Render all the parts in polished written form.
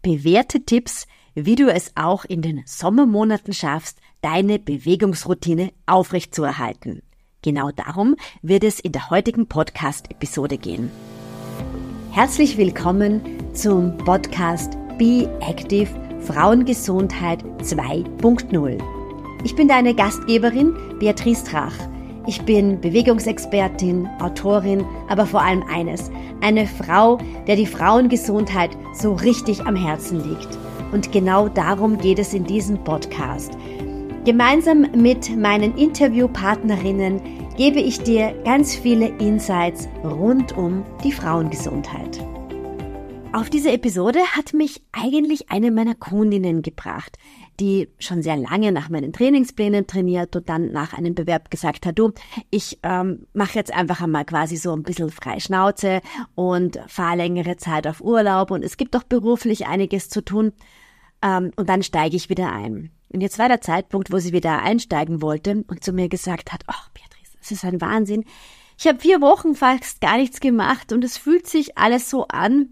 bewährte Tipps, wie du es auch in den Sommermonaten schaffst, deine Bewegungsroutine aufrechtzuerhalten. Genau darum wird es in der heutigen Podcast-Episode gehen. Herzlich willkommen zum Podcast Be Active Frauengesundheit 2.0. Ich bin deine Gastgeberin Beatrice Drach. Ich bin Bewegungsexpertin, Autorin, aber vor allem eines, eine Frau, der die Frauengesundheit so richtig am Herzen liegt. Und genau darum geht es in diesem Podcast. Gemeinsam mit meinen Interviewpartnerinnen gebe ich dir ganz viele Insights rund um die Frauengesundheit. Auf diese Episode hat mich eigentlich eine meiner Kundinnen gebracht, die schon sehr lange nach meinen Trainingsplänen trainiert und dann nach einem Bewerb gesagt hat, du, ich mache jetzt einfach einmal quasi so ein bisschen frei Schnauze und fahre längere Zeit auf Urlaub und es gibt doch beruflich einiges zu tun und dann steige ich wieder ein. Und jetzt war der Zeitpunkt, wo sie wieder einsteigen wollte und zu mir gesagt hat, ach Beatrice, das ist ein Wahnsinn. Ich habe 4 Wochen fast gar nichts gemacht und es fühlt sich alles so an,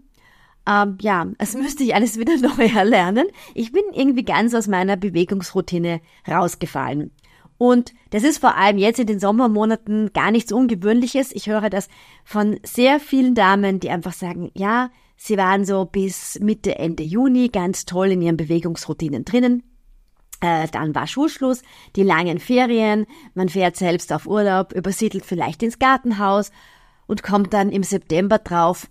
als müsste ich alles wieder neu erlernen. Ich bin irgendwie ganz aus meiner Bewegungsroutine rausgefallen. Und das ist vor allem jetzt in den Sommermonaten gar nichts Ungewöhnliches. Ich höre das von sehr vielen Damen, die einfach sagen, ja, sie waren so bis Mitte, Ende Juni ganz toll in ihren Bewegungsroutinen drinnen. Dann war Schulschluss, die langen Ferien, man fährt selbst auf Urlaub, übersiedelt vielleicht ins Gartenhaus und kommt dann im September drauf,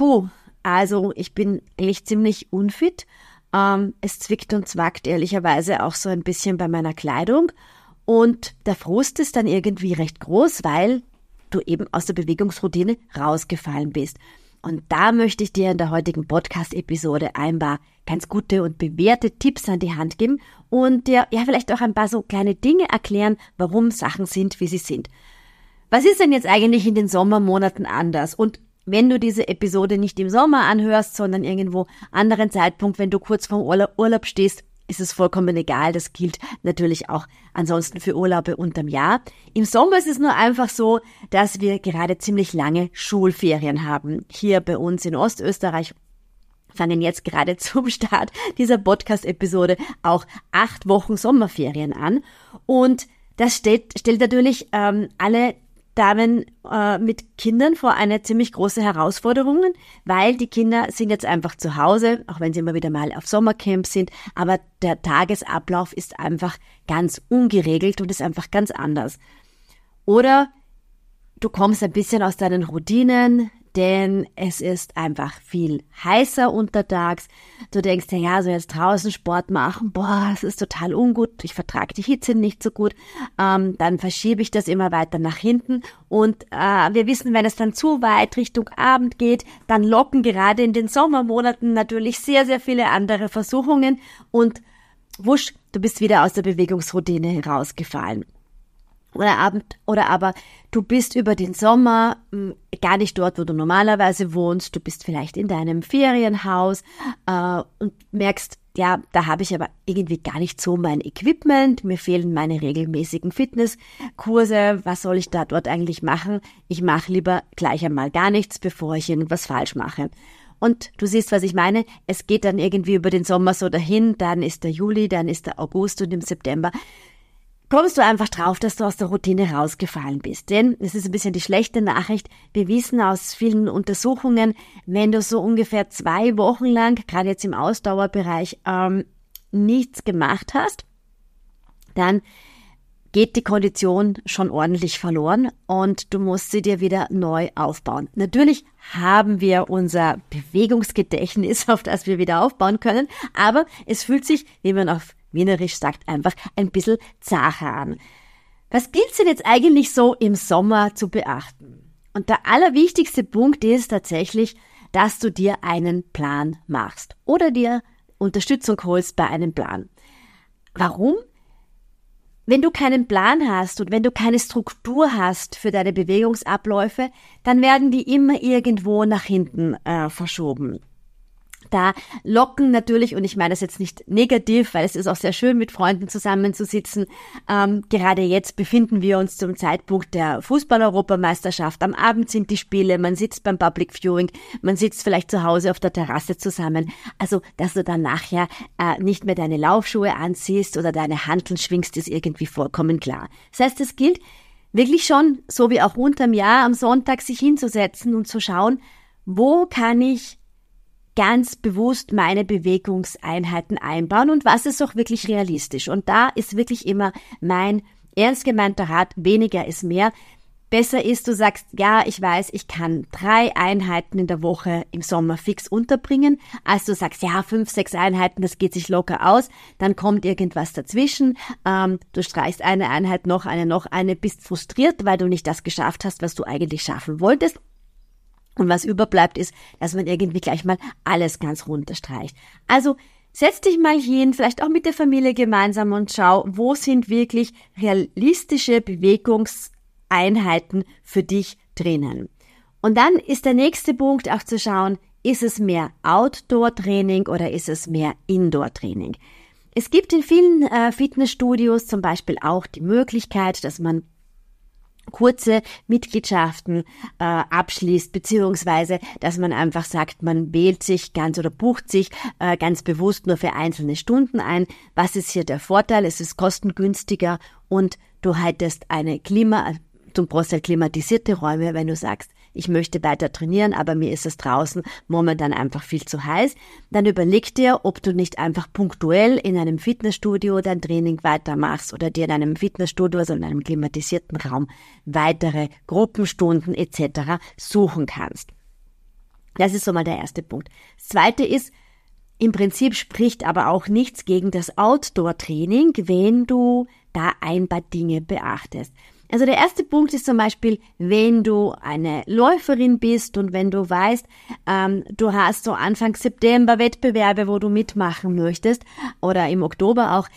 also ich bin eigentlich ziemlich unfit. Es zwickt und zwackt ehrlicherweise auch so ein bisschen bei meiner Kleidung. Und der Frust ist dann irgendwie recht groß, weil du eben aus der Bewegungsroutine rausgefallen bist. Und da möchte ich dir in der heutigen Podcast-Episode ein paar ganz gute und bewährte Tipps an die Hand geben und dir vielleicht auch ein paar so kleine Dinge erklären, warum Sachen sind, wie sie sind. Was ist denn jetzt eigentlich in den Sommermonaten anders? Und wenn du diese Episode nicht im Sommer anhörst, sondern irgendwo anderen Zeitpunkt, wenn du kurz vorm Urlaub stehst, ist es vollkommen egal. Das gilt natürlich auch ansonsten für Urlaube unterm Jahr. Im Sommer ist es nur einfach so, dass wir gerade ziemlich lange Schulferien haben. Hier bei uns in Ostösterreich fangen jetzt gerade zum Start dieser Podcast-Episode auch 8 Wochen Sommerferien an. Und das stellt natürlich alle Damen mit Kindern vor eine ziemlich große Herausforderung, weil die Kinder sind jetzt einfach zu Hause, auch wenn sie immer wieder mal auf Sommercamp sind, aber der Tagesablauf ist einfach ganz ungeregelt und ist einfach ganz anders. Oder du kommst ein bisschen aus deinen Routinen, denn es ist einfach viel heißer untertags. Du denkst dir, ja, so jetzt draußen Sport machen, das ist total ungut, ich vertrage die Hitze nicht so gut, dann verschiebe ich das immer weiter nach hinten und wir wissen, wenn es dann zu weit Richtung Abend geht, dann locken gerade in den Sommermonaten natürlich sehr, sehr viele andere Versuchungen und wusch, du bist wieder aus der Bewegungsroutine rausgefallen. Oder aber du bist über den Sommer gar nicht dort, wo du normalerweise wohnst. Du bist vielleicht in deinem Ferienhaus und merkst, ja, da habe ich aber irgendwie gar nicht so mein Equipment. Mir fehlen meine regelmäßigen Fitnesskurse. Was soll ich da dort eigentlich machen? Ich mache lieber gleich einmal gar nichts, bevor ich irgendwas falsch mache. Und du siehst, was ich meine. Es geht dann irgendwie über den Sommer so dahin. Dann ist der Juli, dann ist der August und im September kommst du einfach drauf, dass du aus der Routine rausgefallen bist. Denn es ist ein bisschen die schlechte Nachricht. Wir wissen aus vielen Untersuchungen, wenn du so ungefähr 2 Wochen lang, gerade jetzt im Ausdauerbereich, nichts gemacht hast, dann geht die Kondition schon ordentlich verloren und du musst sie dir wieder neu aufbauen. Natürlich haben wir unser Bewegungsgedächtnis, auf das wir wieder aufbauen können, aber es fühlt sich, wie man auf Wienerisch sagt, einfach ein bisschen zacher an. Was gilt's denn jetzt eigentlich so im Sommer zu beachten? Und der allerwichtigste Punkt ist tatsächlich, dass du dir einen Plan machst oder dir Unterstützung holst bei einem Plan. Warum? Wenn du keinen Plan hast und wenn du keine Struktur hast für deine Bewegungsabläufe, dann werden die immer irgendwo nach hinten verschoben. Da locken natürlich, und ich meine das jetzt nicht negativ, weil es ist auch sehr schön, mit Freunden zusammenzusitzen. Gerade jetzt befinden wir uns zum Zeitpunkt der Fußball-Europameisterschaft. Am Abend sind die Spiele, man sitzt beim Public Viewing, man sitzt vielleicht zu Hause auf der Terrasse zusammen. Also, dass du dann nachher nicht mehr deine Laufschuhe anziehst oder deine Hanteln schwingst, ist irgendwie vollkommen klar. Das heißt, es gilt wirklich schon, so wie auch unterm Jahr, am Sonntag sich hinzusetzen und zu schauen, wo kann ich ganz bewusst meine Bewegungseinheiten einbauen und was ist auch wirklich realistisch. Und da ist wirklich immer mein ernst gemeinter Rat, weniger ist mehr. Besser ist, du sagst, ja, ich weiß, ich kann 3 Einheiten in der Woche im Sommer fix unterbringen, als du sagst, ja, 5, 6 Einheiten, das geht sich locker aus, dann kommt irgendwas dazwischen, du streichst eine Einheit, noch eine, bist frustriert, weil du nicht das geschafft hast, was du eigentlich schaffen wolltest. Und was überbleibt ist, dass man irgendwie gleich mal alles ganz runterstreicht. Also setz dich mal hin, vielleicht auch mit der Familie gemeinsam und schau, wo sind wirklich realistische Bewegungseinheiten für dich drinnen. Und dann ist der nächste Punkt auch zu schauen, ist es mehr Outdoor-Training oder ist es mehr Indoor-Training? Es gibt in vielen Fitnessstudios zum Beispiel auch die Möglichkeit, dass man kurze Mitgliedschaften abschließt, beziehungsweise, dass man einfach sagt, man wählt sich ganz oder bucht sich ganz bewusst nur für einzelne Stunden ein. Was ist hier der Vorteil? Es ist kostengünstiger und du hättest zum Großteil klimatisierte Räume, wenn du sagst, ich möchte weiter trainieren, aber mir ist es draußen momentan einfach viel zu heiß. Dann überleg dir, ob du nicht einfach punktuell in einem Fitnessstudio dein Training weitermachst oder dir in einem Fitnessstudio, also in einem klimatisierten Raum, weitere Gruppenstunden etc. suchen kannst. Das ist so mal der erste Punkt. Das zweite ist, im Prinzip spricht aber auch nichts gegen das Outdoor-Training, wenn du da ein paar Dinge beachtest. Also der erste Punkt ist zum Beispiel, wenn du eine Läuferin bist und wenn du weißt, du hast so Anfang September Wettbewerbe, wo du mitmachen möchtest oder im Oktober auch,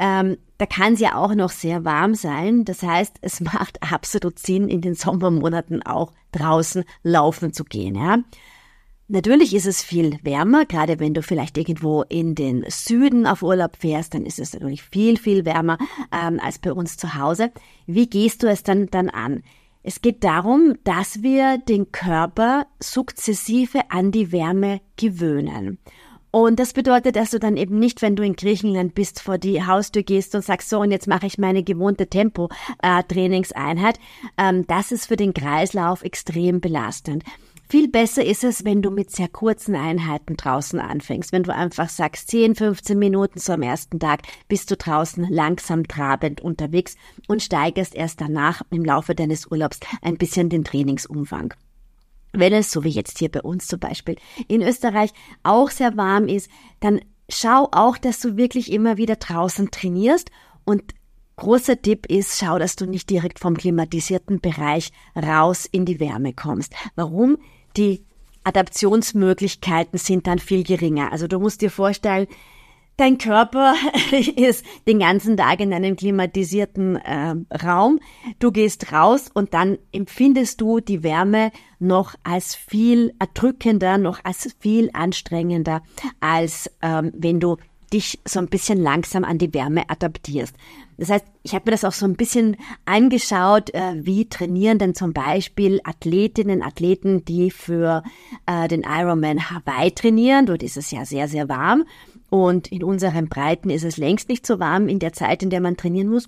da kann es ja auch noch sehr warm sein. Das heißt, es macht absolut Sinn, in den Sommermonaten auch draußen laufen zu gehen, ja. Natürlich ist es viel wärmer, gerade wenn du vielleicht irgendwo in den Süden auf Urlaub fährst, dann ist es natürlich viel, viel wärmer als bei uns zu Hause. Wie gehst du es dann an? Es geht darum, dass wir den Körper sukzessive an die Wärme gewöhnen. Und das bedeutet, dass du dann eben nicht, wenn du in Griechenland bist, vor die Haustür gehst und sagst, so, und jetzt mache ich meine gewohnte Tempo-Trainingseinheit. Das ist für den Kreislauf extrem belastend. Viel besser ist es, wenn du mit sehr kurzen Einheiten draußen anfängst. Wenn du einfach sagst, 10, 15 Minuten so am ersten Tag bist du draußen langsam trabend unterwegs und steigerst erst danach im Laufe deines Urlaubs ein bisschen den Trainingsumfang. Wenn es, so wie jetzt hier bei uns zum Beispiel in Österreich, auch sehr warm ist, dann schau auch, dass du wirklich immer wieder draußen trainierst und großer Tipp ist, schau, dass du nicht direkt vom klimatisierten Bereich raus in die Wärme kommst. Warum? Die Adaptionsmöglichkeiten sind dann viel geringer. Also du musst dir vorstellen, dein Körper ist den ganzen Tag in einem klimatisierten Raum. Du gehst raus und dann empfindest du die Wärme noch als viel erdrückender, noch als viel anstrengender, als wenn du dich so ein bisschen langsam an die Wärme adaptierst. Das heißt, ich habe mir das auch so ein bisschen angeschaut, wie trainieren denn zum Beispiel Athletinnen, Athleten, die für den Ironman Hawaii trainieren. Dort ist es ja sehr, sehr warm und in unseren Breiten ist es längst nicht so warm in der Zeit, in der man trainieren muss.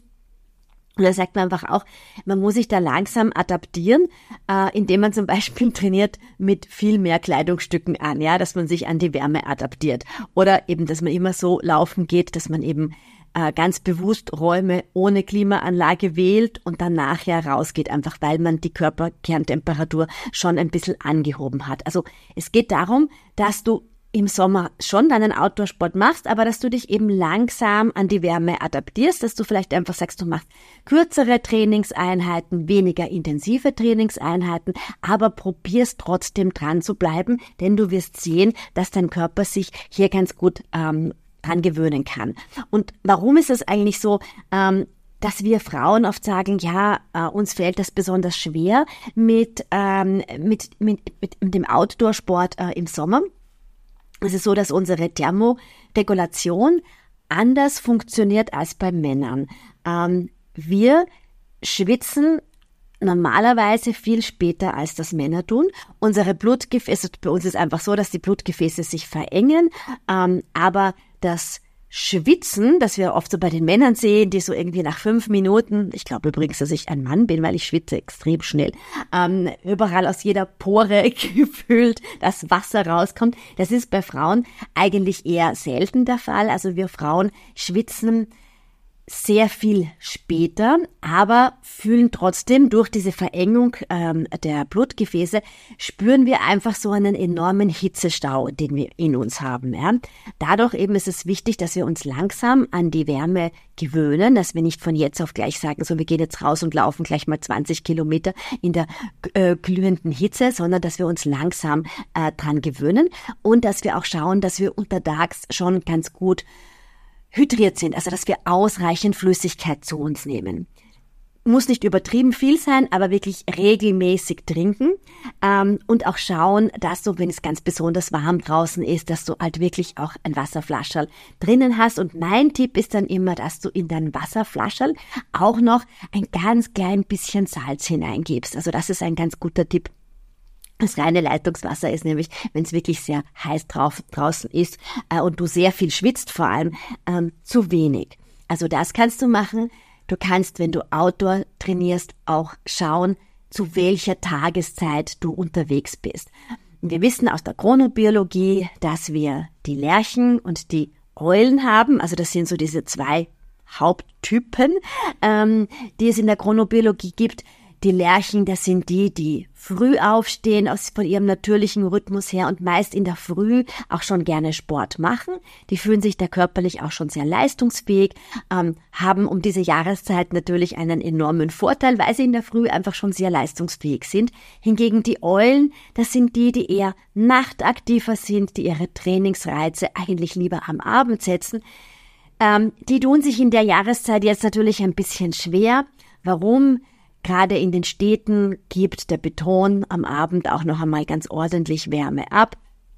Und da sagt man einfach auch, man muss sich da langsam adaptieren, indem man zum Beispiel trainiert mit viel mehr Kleidungsstücken an, ja, dass man sich an die Wärme adaptiert. Oder eben, dass man immer so laufen geht, dass man eben ganz bewusst Räume ohne Klimaanlage wählt und dann nachher rausgeht, einfach weil man die Körperkerntemperatur schon ein bisschen angehoben hat. Also es geht darum, dass du im Sommer schon deinen Outdoor-Sport machst, aber dass du dich eben langsam an die Wärme adaptierst, dass du vielleicht einfach sagst, du machst kürzere Trainingseinheiten, weniger intensive Trainingseinheiten, aber probierst trotzdem dran zu bleiben, denn du wirst sehen, dass dein Körper sich hier ganz gut dran gewöhnen kann. Und warum ist es eigentlich so, dass wir Frauen oft sagen, ja, uns fällt das besonders schwer mit dem Outdoor-Sport im Sommer? Es ist so, dass unsere Thermoregulation anders funktioniert als bei Männern. Wir schwitzen normalerweise viel später, als das Männer tun. Unsere Blutgefäße, bei uns ist einfach so, dass die Blutgefäße sich verengen, aber das Schwitzen, das wir oft so bei den Männern sehen, die so irgendwie nach 5 Minuten, ich glaube übrigens, dass ich ein Mann bin, weil ich schwitze extrem schnell, überall aus jeder Pore gefühlt das Wasser rauskommt. Das ist bei Frauen eigentlich eher selten der Fall. Also wir Frauen schwitzen sehr viel später, aber fühlen trotzdem durch diese Verengung der Blutgefäße, spüren wir einfach so einen enormen Hitzestau, den wir in uns haben. Ja. Dadurch eben ist es wichtig, dass wir uns langsam an die Wärme gewöhnen, dass wir nicht von jetzt auf gleich sagen, so wir gehen jetzt raus und laufen gleich mal 20 Kilometer in der glühenden Hitze, sondern dass wir uns langsam dran gewöhnen und dass wir auch schauen, dass wir untertags schon ganz gut hydriert sind, also dass wir ausreichend Flüssigkeit zu uns nehmen. Muss nicht übertrieben viel sein, aber wirklich regelmäßig trinken und auch schauen, dass du, wenn es ganz besonders warm draußen ist, dass du halt wirklich auch ein Wasserflascherl drinnen hast. Und mein Tipp ist dann immer, dass du in dein Wasserflascherl auch noch ein ganz klein bisschen Salz hineingibst. Also das ist ein ganz guter Tipp. Das reine Leitungswasser ist nämlich, wenn es wirklich sehr heiß draußen ist und du sehr viel schwitzt vor allem, zu wenig. Also das kannst du machen. Du kannst, wenn du Outdoor trainierst, auch schauen, zu welcher Tageszeit du unterwegs bist. Wir wissen aus der Chronobiologie, dass wir die Lerchen und die Eulen haben. Also das sind so diese 2 Haupttypen, die es in der Chronobiologie gibt. Die Lerchen, das sind die früh aufstehen von ihrem natürlichen Rhythmus her und meist in der Früh auch schon gerne Sport machen. Die fühlen sich da körperlich auch schon sehr leistungsfähig, haben um diese Jahreszeit natürlich einen enormen Vorteil, weil sie in der Früh einfach schon sehr leistungsfähig sind. Hingegen die Eulen, das sind die eher nachtaktiver sind, die ihre Trainingsreize eigentlich lieber am Abend setzen. Die tun sich in der Jahreszeit jetzt natürlich ein bisschen schwer. Warum? Gerade in den Städten gibt der Beton am Abend auch noch einmal ganz ordentlich Wärme ab.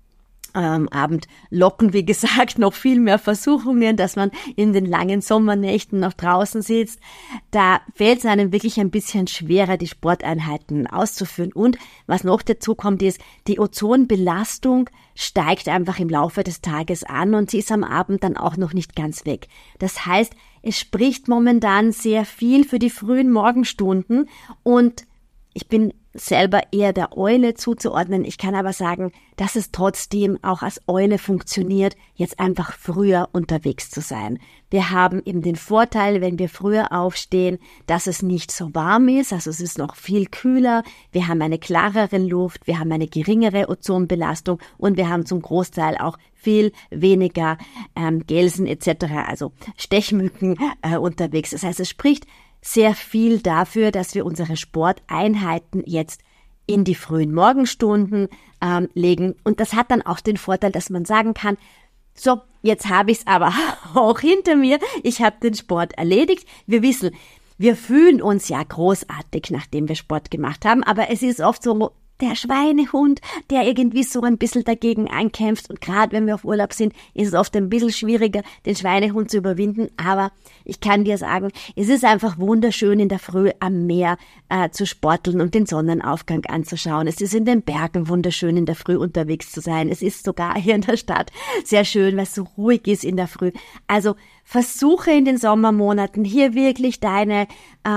Am Abend locken, wie gesagt, noch viel mehr Versuchungen, dass man in den langen Sommernächten noch draußen sitzt. Da fällt es einem wirklich ein bisschen schwerer, die Sporteinheiten auszuführen. Und was noch dazu kommt, ist, die Ozonbelastung steigt einfach im Laufe des Tages an und sie ist am Abend dann auch noch nicht ganz weg. Das heißt, es spricht momentan sehr viel für die frühen Morgenstunden und ich bin selber eher der Eule zuzuordnen. Ich kann aber sagen, dass es trotzdem auch als Eule funktioniert, jetzt einfach früher unterwegs zu sein. Wir haben eben den Vorteil, wenn wir früher aufstehen, dass es nicht so warm ist, also es ist noch viel kühler, wir haben eine klarere Luft, wir haben eine geringere Ozonbelastung und wir haben zum Großteil auch viel weniger Gelsen etc., also Stechmücken unterwegs. Das heißt, es spricht sehr viel dafür, dass wir unsere Sporteinheiten jetzt in die frühen Morgenstunden legen. Und das hat dann auch den Vorteil, dass man sagen kann, so, jetzt habe ich es aber auch hinter mir. Ich habe den Sport erledigt. Wir wissen, wir fühlen uns ja großartig, nachdem wir Sport gemacht haben. Aber es ist oft so, der Schweinehund, der irgendwie so ein bisschen dagegen einkämpft. Und gerade wenn wir auf Urlaub sind, ist es oft ein bisschen schwieriger, den Schweinehund zu überwinden. Aber ich kann dir sagen, es ist einfach wunderschön, in der Früh am Meer zu sporteln und den Sonnenaufgang anzuschauen. Es ist in den Bergen wunderschön, in der Früh unterwegs zu sein. Es ist sogar hier in der Stadt sehr schön, weil es so ruhig ist in der Früh. Also versuche in den Sommermonaten hier wirklich deine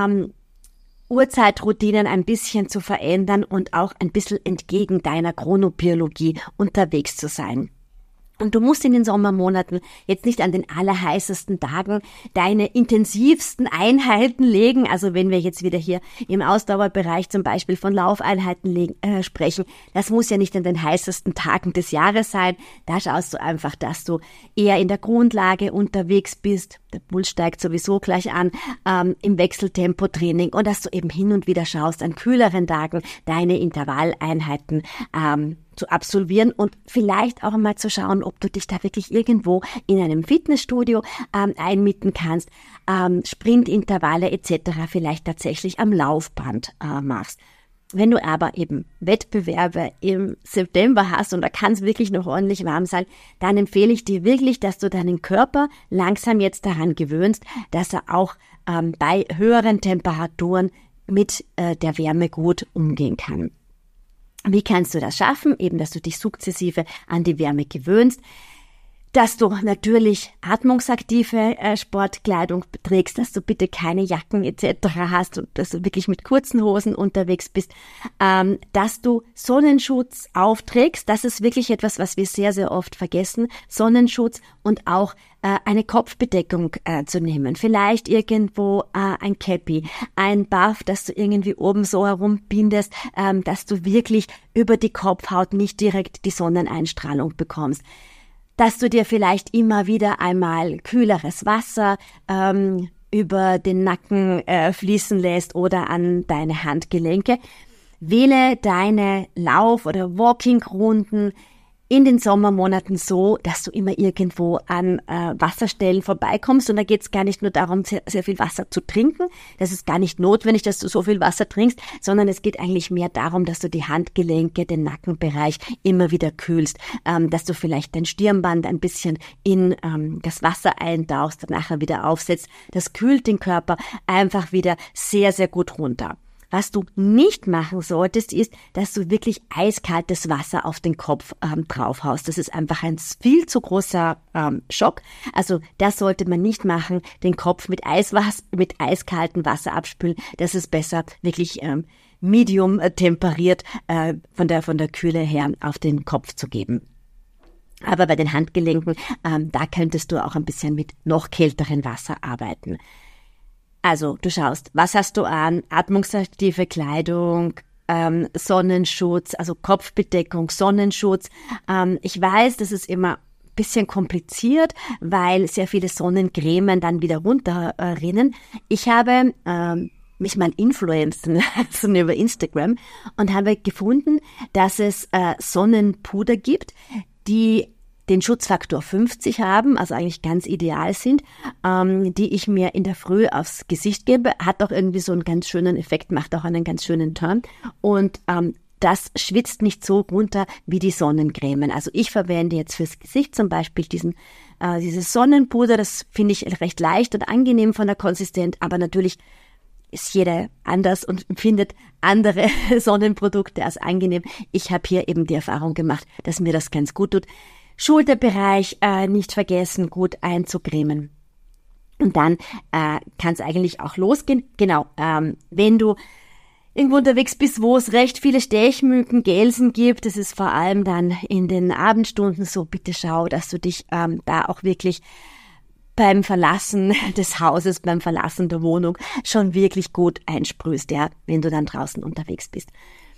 Uhrzeitroutinen ein bisschen zu verändern und auch ein bisschen entgegen deiner Chronobiologie unterwegs zu sein. Und du musst in den Sommermonaten jetzt nicht an den allerheißesten Tagen deine intensivsten Einheiten legen. Also wenn wir jetzt wieder hier im Ausdauerbereich zum Beispiel von Laufeinheiten sprechen, das muss ja nicht an den heißesten Tagen des Jahres sein. Da schaust du einfach, dass du eher in der Grundlage unterwegs bist. Der Puls steigt sowieso gleich an im Wechseltempo-Training und dass du eben hin und wieder schaust, an kühleren Tagen deine Intervalleinheiten zu absolvieren und vielleicht auch mal zu schauen, ob du dich da wirklich irgendwo in einem Fitnessstudio einmieten kannst, Sprintintervalle etc. vielleicht tatsächlich am Laufband machst. Wenn du aber eben Wettbewerbe im September hast und da kann es wirklich noch ordentlich warm sein, dann empfehle ich dir wirklich, dass du deinen Körper langsam jetzt daran gewöhnst, dass er auch bei höheren Temperaturen mit der Wärme gut umgehen kann. Wie kannst du das schaffen? Eben, dass du dich sukzessive an die Wärme gewöhnst, dass du natürlich atmungsaktive Sportkleidung trägst, dass du bitte keine Jacken etc. hast und dass du wirklich mit kurzen Hosen unterwegs bist, dass du Sonnenschutz aufträgst. Das ist wirklich etwas, was wir sehr, sehr oft vergessen. Sonnenschutz und auch eine Kopfbedeckung zu nehmen. Vielleicht irgendwo ein Cappy, ein Buff, das du irgendwie oben so herumbindest, dass du wirklich über die Kopfhaut nicht direkt die Sonneneinstrahlung bekommst. Dass du dir vielleicht immer wieder einmal kühleres Wasser über den Nacken fließen lässt oder an deine Handgelenke. Wähle deine Lauf- oder Walking-Runden in den Sommermonaten so, dass du immer irgendwo an Wasserstellen vorbeikommst. Und da geht es gar nicht nur darum, sehr viel Wasser zu trinken. Das ist gar nicht notwendig, dass du so viel Wasser trinkst, sondern es geht eigentlich mehr darum, dass du die Handgelenke, den Nackenbereich immer wieder kühlst, dass du vielleicht dein Stirnband ein bisschen in das Wasser eintauchst und nachher wieder aufsetzt. Das kühlt den Körper einfach wieder sehr, sehr gut runter. Was du nicht machen solltest, ist, dass du wirklich eiskaltes Wasser auf den Kopf draufhaust. Das ist einfach ein viel zu großer Schock. Also das sollte man nicht machen, den Kopf mit eiskaltem Wasser abspülen. Das ist besser wirklich medium temperiert von der Kühle her auf den Kopf zu geben. Aber bei den Handgelenken, da könntest du auch ein bisschen mit noch kälterem Wasser arbeiten. Also du schaust, was hast du an? Atmungsaktive Kleidung, Sonnenschutz, also Kopfbedeckung, Sonnenschutz. Ich weiß, das ist immer ein bisschen kompliziert, weil sehr viele Sonnencremen dann wieder runterrinnen. Ich habe mich mal influenzen lassen über Instagram und habe gefunden, dass es Sonnenpuder gibt, die den Schutzfaktor 50 haben, also eigentlich ganz ideal sind, die ich mir in der Früh aufs Gesicht gebe, hat auch irgendwie so einen ganz schönen Effekt, macht auch einen ganz schönen Turn und das schwitzt nicht so runter wie die Sonnencremen. Also ich verwende jetzt fürs Gesicht zum Beispiel dieses Sonnenpuder, das finde ich recht leicht und angenehm von der Konsistenz, aber natürlich ist jeder anders und findet andere Sonnenprodukte als angenehm. Ich habe hier eben die Erfahrung gemacht, dass mir das ganz gut tut. Schulterbereich nicht vergessen, gut einzucremen. Und dann kann es eigentlich auch losgehen. Genau, wenn du irgendwo unterwegs bist, wo es recht viele Stechmücken, Gelsen gibt, das ist vor allem dann in den Abendstunden so, bitte schau, dass du dich da auch wirklich beim Verlassen des Hauses, beim Verlassen der Wohnung schon wirklich gut einsprühst, ja, wenn du dann draußen unterwegs bist.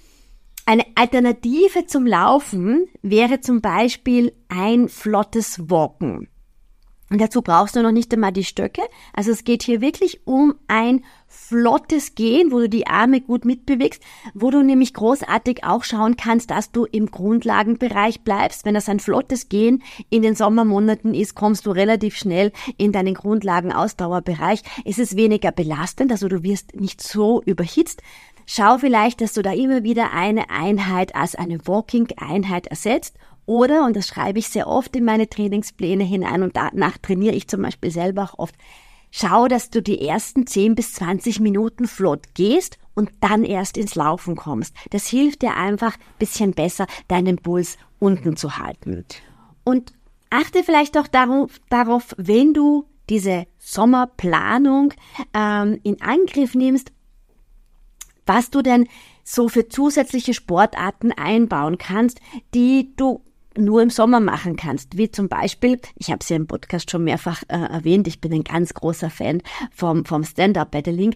Eine Alternative zum Laufen wäre zum Beispiel ein flottes Walken. Und dazu brauchst du noch nicht einmal die Stöcke. Also es geht hier wirklich um ein flottes Gehen, wo du die Arme gut mitbewegst, wo du nämlich großartig auch schauen kannst, dass du im Grundlagenbereich bleibst. Wenn das ein flottes Gehen in den Sommermonaten ist, kommst du relativ schnell in deinen Grundlagenausdauerbereich. Es ist weniger belastend, also du wirst nicht so überhitzt. Schau vielleicht, dass du da immer wieder eine Einheit als eine Walking-Einheit ersetzt. Oder, und das schreibe ich sehr oft in meine Trainingspläne hinein und danach trainiere ich zum Beispiel selber auch oft, schau, dass du die ersten 10 bis 20 Minuten flott gehst und dann erst ins Laufen kommst. Das hilft dir einfach ein bisschen besser, deinen Puls unten zu halten. Und achte vielleicht auch darauf, wenn du diese Sommerplanung in Angriff nimmst, was du denn so für zusätzliche Sportarten einbauen kannst, die du nur im Sommer machen kannst, wie zum Beispiel, ich habe es ja im Podcast schon mehrfach erwähnt, ich bin ein ganz großer Fan vom Stand-Up-Paddling.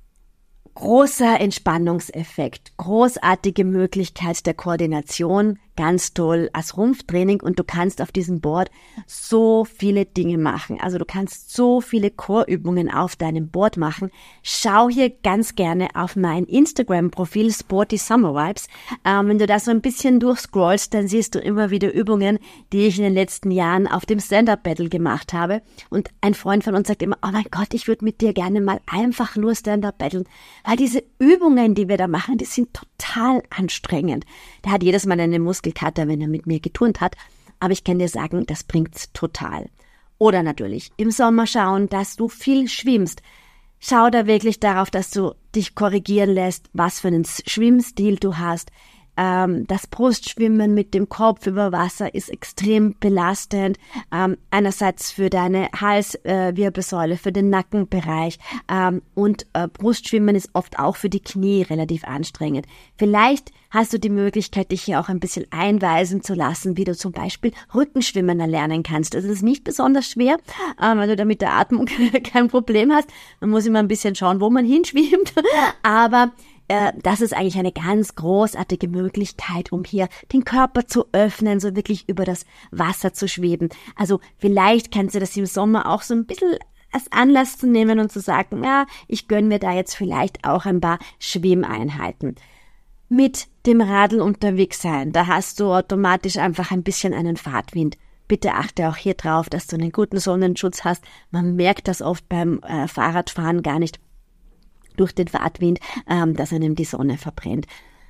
Großer Entspannungseffekt, großartige Möglichkeit der Koordination, ganz toll als Rumpftraining und du kannst auf diesem Board so viele Dinge machen. Also du kannst so viele Core-Übungen auf deinem Board machen. Schau hier ganz gerne auf mein Instagram-Profil Sporty Summer Vibes. Wenn du da so ein bisschen durchscrollst, dann siehst du immer wieder Übungen, die ich in den letzten Jahren auf dem Stand-Up-Battle gemacht habe. Und ein Freund von uns sagt immer, oh mein Gott, ich würde mit dir gerne mal einfach nur Stand-Up-Battlen, weil diese Übungen, die wir da machen, die sind total anstrengend. Der hat jedes Mal eine Muskelkater, wenn er mit mir geturnt hat. Aber ich kann dir sagen, das bringt's total. Oder natürlich im Sommer schauen, dass du viel schwimmst. Schau da wirklich darauf, dass du dich korrigieren lässt, was für einen Schwimmstil du hast. Das Brustschwimmen mit dem Kopf über Wasser ist extrem belastend. Einerseits für deine Halswirbelsäule, für den Nackenbereich und Brustschwimmen ist oft auch für die Knie relativ anstrengend. Vielleicht hast du die Möglichkeit, dich hier auch ein bisschen einweisen zu lassen, wie du zum Beispiel Rückenschwimmen erlernen kannst. Das ist nicht besonders schwer, weil du da mit der Atmung kein Problem hast. Man muss immer ein bisschen schauen, wo man hinschwimmt, aber das ist eigentlich eine ganz großartige Möglichkeit, um hier den Körper zu öffnen, so wirklich über das Wasser zu schweben. Also vielleicht kannst du das im Sommer auch so ein bisschen als Anlass zu nehmen und zu sagen, ja, ich gönne mir da jetzt vielleicht auch ein paar Schwimmeinheiten. Mit dem Radl unterwegs sein, da hast du automatisch einfach ein bisschen einen Fahrtwind. Bitte achte auch hier drauf, dass du einen guten Sonnenschutz hast. Man merkt das oft beim Fahrradfahren gar nicht durch den Fahrtwind, dass einem die Sonne verbrennt.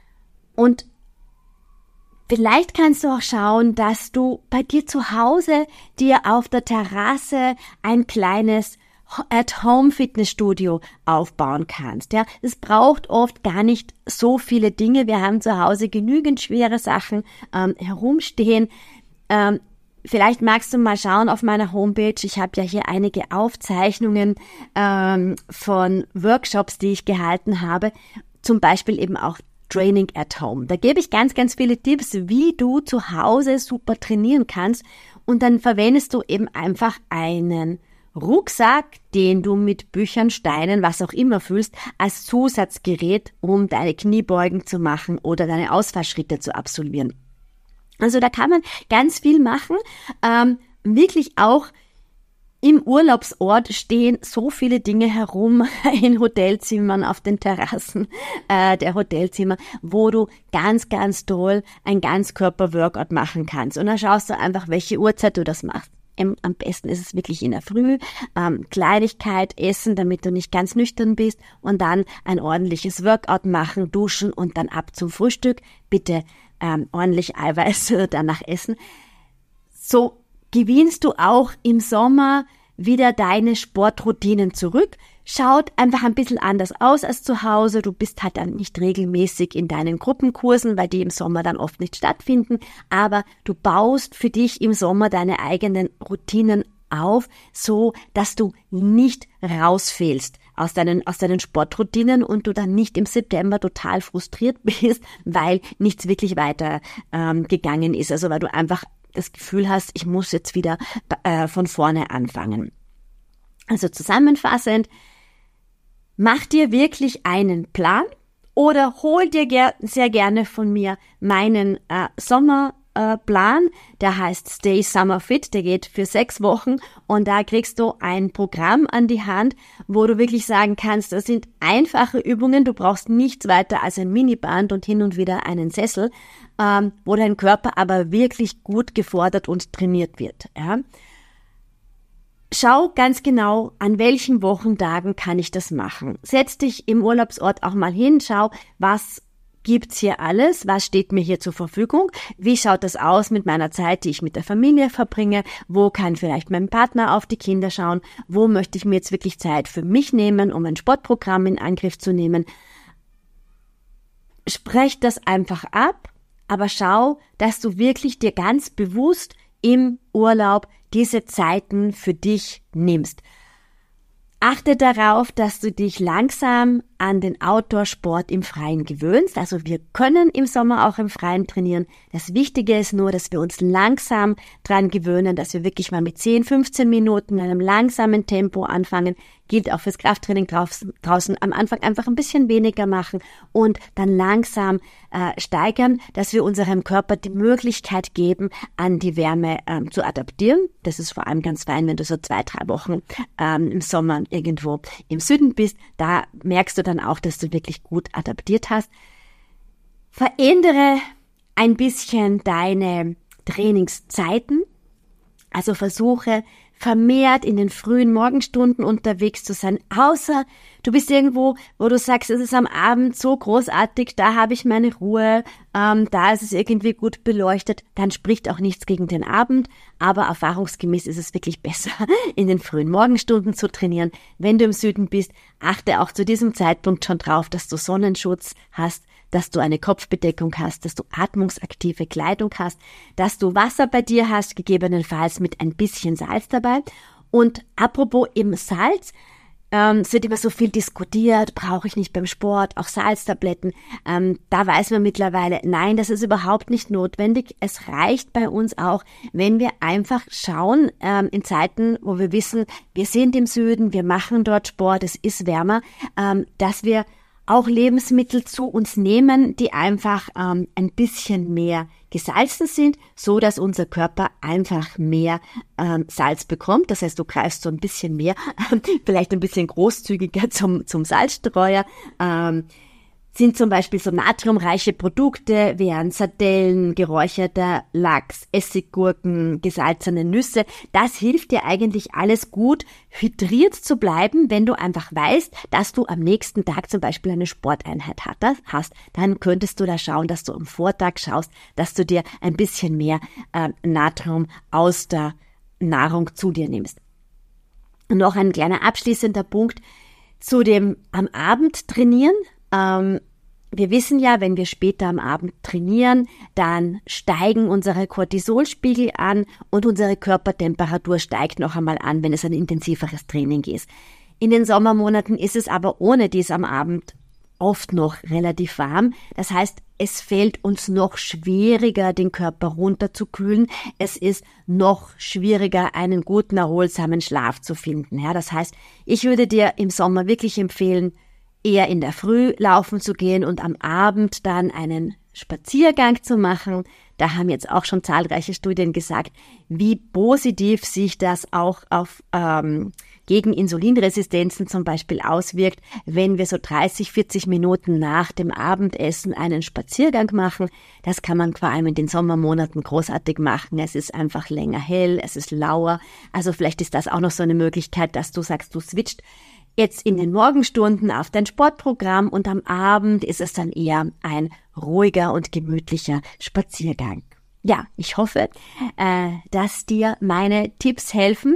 Und vielleicht kannst du auch schauen, dass du bei dir zu Hause dir auf der Terrasse ein kleines At-Home-Fitnessstudio aufbauen kannst. Ja, es braucht oft gar nicht so viele Dinge. Wir haben zu Hause genügend schwere Sachen herumstehen. Vielleicht magst du mal schauen auf meiner Homepage. Ich habe ja hier einige Aufzeichnungen von Workshops, die ich gehalten habe. Zum Beispiel eben auch Training at Home. Da gebe ich ganz, ganz viele Tipps, wie du zu Hause super trainieren kannst. Und dann verwendest du eben einfach einen Rucksack, den du mit Büchern, Steinen, was auch immer füllst, als Zusatzgerät, um deine Kniebeugen zu machen oder deine Ausfallschritte zu absolvieren. Also da kann man ganz viel machen. Wirklich auch im Urlaubsort stehen so viele Dinge herum in Hotelzimmern, auf den Terrassen der Hotelzimmer, wo du ganz, ganz toll ein Ganzkörper-Workout machen kannst. Und dann schaust du einfach, welche Uhrzeit du das machst. Am besten ist es wirklich in der Früh, Kleinigkeit essen, damit du nicht ganz nüchtern bist und dann ein ordentliches Workout machen, duschen und dann ab zum Frühstück. Bitte ordentlich Eiweiß danach essen. So gewinnst du auch im Sommer wieder deine Sportroutinen zurück. Schaut einfach ein bisschen anders aus als zu Hause. Du bist halt dann nicht regelmäßig in deinen Gruppenkursen, weil die im Sommer dann oft nicht stattfinden. Aber du baust für dich im Sommer deine eigenen Routinen auf, so dass du nicht rausfällst aus deinen Sportroutinen und du dann nicht im September total frustriert bist, weil nichts wirklich weiter gegangen ist. Also weil du einfach das Gefühl hast, ich muss jetzt wieder von vorne anfangen. Also zusammenfassend, mach dir wirklich einen Plan oder hol dir sehr gerne von mir meinen Sommerplan, der heißt Stay Summer Fit, der geht für 6 Wochen und da kriegst du ein Programm an die Hand, wo du wirklich sagen kannst, das sind einfache Übungen, du brauchst nichts weiter als ein Miniband und hin und wieder einen Sessel, wo dein Körper aber wirklich gut gefordert und trainiert wird. Ja. Schau ganz genau, an welchen Wochentagen kann ich das machen. Setz dich im Urlaubsort auch mal hin, schau, was gibt's hier alles, was steht mir hier zur Verfügung, wie schaut das aus mit meiner Zeit, die ich mit der Familie verbringe, wo kann vielleicht mein Partner auf die Kinder schauen, wo möchte ich mir jetzt wirklich Zeit für mich nehmen, um ein Sportprogramm in Angriff zu nehmen. Sprech das einfach ab, aber schau, dass du wirklich dir ganz bewusst im Urlaub diese Zeiten für dich nimmst. Achte darauf, dass du dich langsam an den Outdoor-Sport im Freien gewöhnst. Also wir können im Sommer auch im Freien trainieren. Das Wichtige ist nur, dass wir uns langsam dran gewöhnen, dass wir wirklich mal mit 10, 15 Minuten in einem langsamen Tempo anfangen. Gilt auch fürs Krafttraining draußen am Anfang einfach ein bisschen weniger machen und dann langsam steigern, dass wir unserem Körper die Möglichkeit geben, an die Wärme zu adaptieren. Das ist vor allem ganz fein, wenn du so 2-3 Wochen im Sommer irgendwo im Süden bist. Da merkst du dann auch, dass du wirklich gut adaptiert hast. Verändere ein bisschen deine Trainingszeiten. Also versuche vermehrt in den frühen Morgenstunden unterwegs zu sein, außer du bist irgendwo, wo du sagst, es ist am Abend so großartig, da habe ich meine Ruhe, da ist es irgendwie gut beleuchtet, dann spricht auch nichts gegen den Abend, aber erfahrungsgemäß ist es wirklich besser, in den frühen Morgenstunden zu trainieren. Wenn du im Süden bist, achte auch zu diesem Zeitpunkt schon drauf, dass du Sonnenschutz hast, dass du eine Kopfbedeckung hast, dass du atmungsaktive Kleidung hast, dass du Wasser bei dir hast, gegebenenfalls mit ein bisschen Salz dabei. Und apropos im Salz, es wird immer so viel diskutiert, brauche ich nicht beim Sport, auch Salztabletten. Da weiß man mittlerweile, nein, das ist überhaupt nicht notwendig. Es reicht bei uns auch, wenn wir einfach schauen, in Zeiten, wo wir wissen, wir sind im Süden, wir machen dort Sport, es ist wärmer, dass wir auch Lebensmittel zu uns nehmen, die einfach ein bisschen mehr gesalzen sind, so dass unser Körper einfach mehr Salz bekommt. Das heißt, du greifst so ein bisschen mehr, vielleicht ein bisschen großzügiger zum Salzstreuer. Sind zum Beispiel so natriumreiche Produkte, wären Sardellen, geräucherter Lachs, Essiggurken, gesalzene Nüsse. Das hilft dir eigentlich alles gut, hydriert zu bleiben, wenn du einfach weißt, dass du am nächsten Tag zum Beispiel eine Sporteinheit hast. Dann könntest du da schauen, dass du am Vortag schaust, dass du dir ein bisschen mehr Natrium aus der Nahrung zu dir nimmst. Und noch ein kleiner abschließender Punkt zu dem am Abend trainieren. Wir wissen ja, wenn wir später am Abend trainieren, dann steigen unsere Cortisolspiegel an und unsere Körpertemperatur steigt noch einmal an, wenn es ein intensiveres Training ist. In den Sommermonaten ist es aber ohne dies am Abend oft noch relativ warm. Das heißt, es fällt uns noch schwieriger, den Körper runterzukühlen. Es ist noch schwieriger, einen guten, erholsamen Schlaf zu finden. Ja, das heißt, ich würde dir im Sommer wirklich empfehlen, eher in der Früh laufen zu gehen und am Abend dann einen Spaziergang zu machen. Da haben jetzt auch schon zahlreiche Studien gesagt, wie positiv sich das auch auf gegen Insulinresistenzen zum Beispiel auswirkt, wenn wir so 30, 40 Minuten nach dem Abendessen einen Spaziergang machen. Das kann man vor allem in den Sommermonaten großartig machen. Es ist einfach länger hell, es ist lauer. Also vielleicht ist das auch noch so eine Möglichkeit, dass du sagst, du switcht jetzt in den Morgenstunden auf dein Sportprogramm und am Abend ist es dann eher ein ruhiger und gemütlicher Spaziergang. Ja, ich hoffe, dass dir meine Tipps helfen,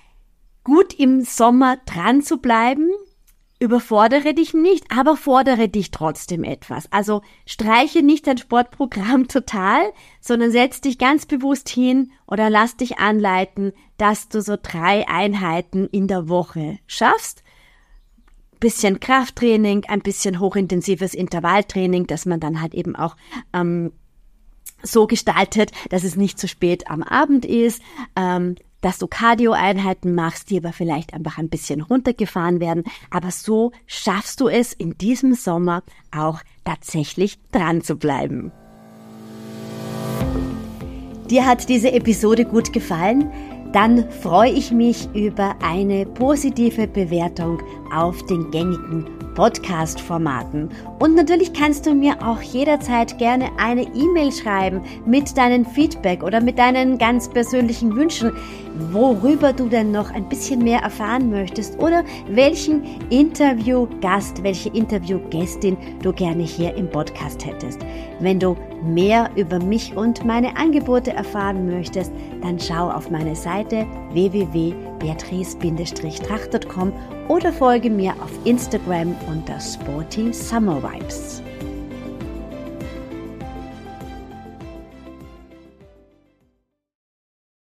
gut im Sommer dran zu bleiben. Überfordere dich nicht, aber fordere dich trotzdem etwas. Also streiche nicht dein Sportprogramm total, sondern setz dich ganz bewusst hin oder lass dich anleiten, dass du so 3 Einheiten in der Woche schaffst. Bisschen Krafttraining, ein bisschen hochintensives Intervalltraining, dass man dann halt eben auch so gestaltet, dass es nicht zu spät am Abend ist, dass du Cardio-Einheiten machst, die aber vielleicht einfach ein bisschen runtergefahren werden. Aber so schaffst du es in diesem Sommer auch tatsächlich dran zu bleiben. Dir hat diese Episode gut gefallen? Dann freue ich mich über eine positive Bewertung auf den gängigen Podcast-Formaten. Und natürlich kannst du mir auch jederzeit gerne eine E-Mail schreiben mit deinem Feedback oder mit deinen ganz persönlichen Wünschen, worüber du denn noch ein bisschen mehr erfahren möchtest oder welchen Interviewgast, welche Interviewgästin du gerne hier im Podcast hättest. Wenn du mehr über mich und meine Angebote erfahren möchtest, dann schau auf meine Seite www.beatrice-tracht.com oder folge mir auf Instagram unter Sporty Summer Vibes.